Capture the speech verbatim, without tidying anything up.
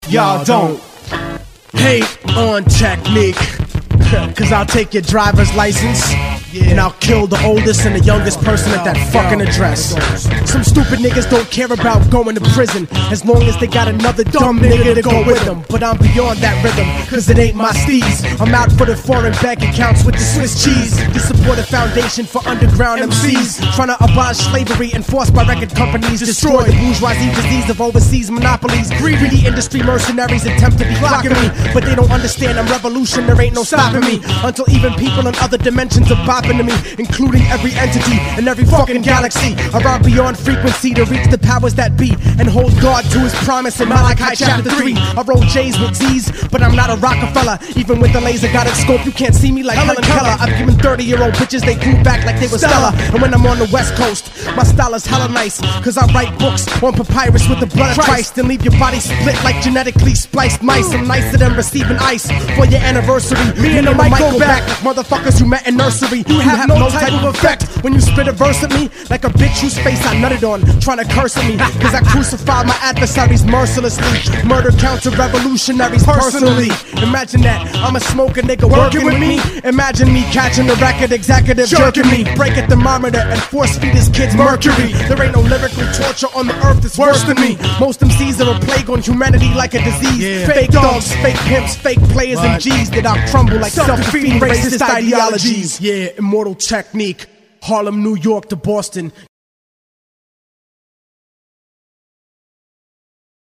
y'all don't hate on technique. Cause I'll take your driver's license, yeah, and I'll kill the oldest and the youngest person at that fucking address. Some stupid niggas don't care about going to prison as long as they got another dumb nigga to go with them. But I'm beyond that rhythm, cause it ain't my steez. I'm out for the foreign bank accounts with the Swiss cheese to support a foundation for underground M Cs trying to abolish slavery enforced by record companies, destroy the bourgeoisie disease of overseas monopolies. Greedy industry mercenaries attempt to be clocking me, but they don't understand I'm revolution, there ain't no stopping me. Until even people in other dimensions are bopping to me, including every entity in every fucking galaxy. Around beyond frequency to reach the powers that be and hold God to his promise in Malachi chapter three. I roll J's with Z's, but I'm not a Rockefeller. Even with the laser guided scope, you can't see me like Helen Keller. I've given thirty year old bitches, they grew back like they were Stella. And when I'm on the west coast, my style is hella nice, cause I write books on papyrus with the blood of Christ and leave your body split like genetically spliced mice. I'm nicer than receiving ice for your anniversary. Me and the mic go back like motherfuckers you met in nursery. You have no type of effect when you spit a verse at me like a bitch whose face I nutted on trying to curse at me, cause I crucify my adversaries mercilessly. Murder counter revolutionaries personally. Imagine that, I'm a smoker nigga working with me. Imagine me catching the record executive jerking me. Break a thermometer and force feed his kids mercury. There ain't no lyrical torture on the earth that's worse than me. Most M Cs are a plague on humanity like a disease. Yeah. Fake dogs, fake pimps, fake players what? And G's that I'll crumble like self-defeating racist ideologies. Yeah, immortal technique. Harlem, New York to Boston,